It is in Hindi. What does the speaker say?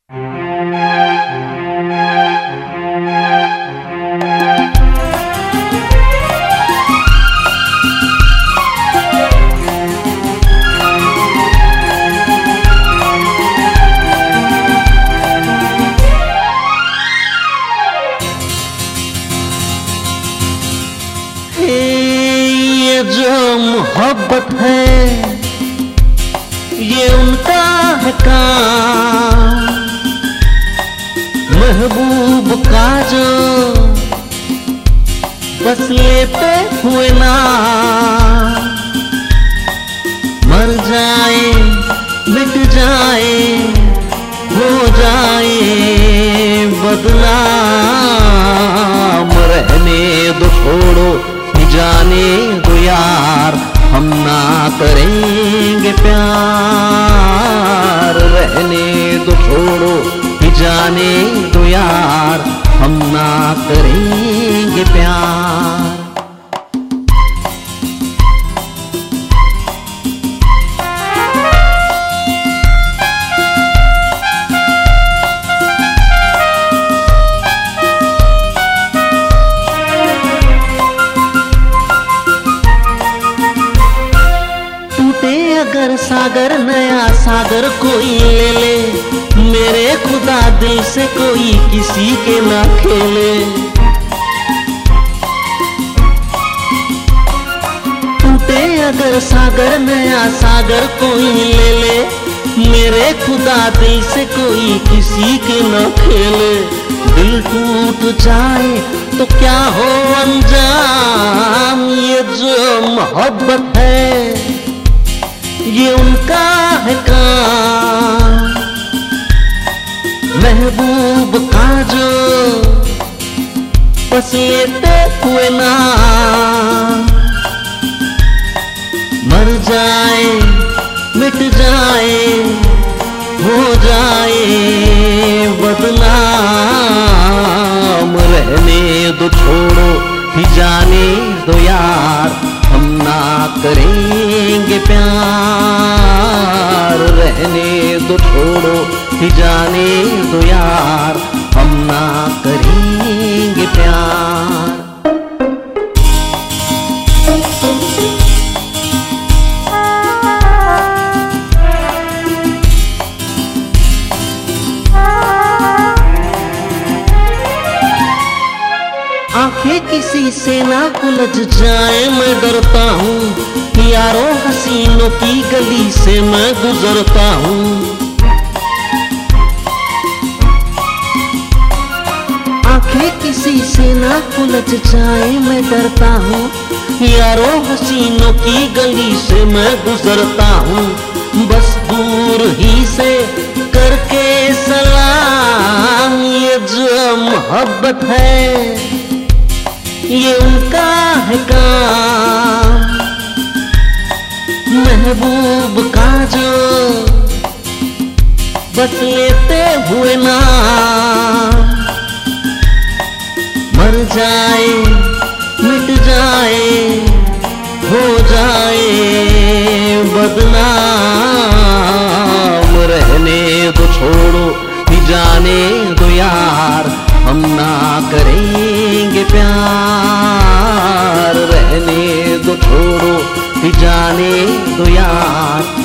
ये जो मोहब्बत है ये उनका है काम, महबूब का जो बस लेते हुए ना मर जाए मिट जाए हो जाए बदनाम, रहने दो छोड़ो जाने दो यार हम ना करेंगे प्यार, रहने दो छोड़ो जाने दो यार हम ना करेंगे प्यार। अगर सागर नया सागर कोई ले ले, मेरे खुदा दिल से कोई किसी के ना खेले। टूटे अगर सागर नया सागर कोई ले ले, मेरे खुदा दिल से कोई किसी के ना खेले। दिल टूट जाए तो क्या हो अंजाम, ये जो मोहब्बत है ये उनका है काम, महबूब का जो बस लेते हुए ना मर जाए मिट जाए हो जाए बदनाम, रहने दो छोड़ो भी जाने दो यार हम ना करेंगे प्यार, रहने दो छोड़ो ही जाने दो यार हम ना करेंगे प्यार। आंखें किसी से ना उलझ जाए मैं डरता हूँ, यारों हसीनों की गली से मैं गुजरता हूँ। आंखें किसी से ना उलझ जाए मैं डरता हूँ, यारों हसीनों की गली से मैं गुजरता हूँ। बस दूर ही से करके सलाम, ये जो मोहब्बत है ये उनका है काम, महबूब का जो बस लेते हुए ना मर जाए मिट जाए हो जाए बदनाम, रहने दो छोड़ो भी जाने दो यार हम ना करेंगे प्यार, रहने दो छोड़ो भी जाने दो यार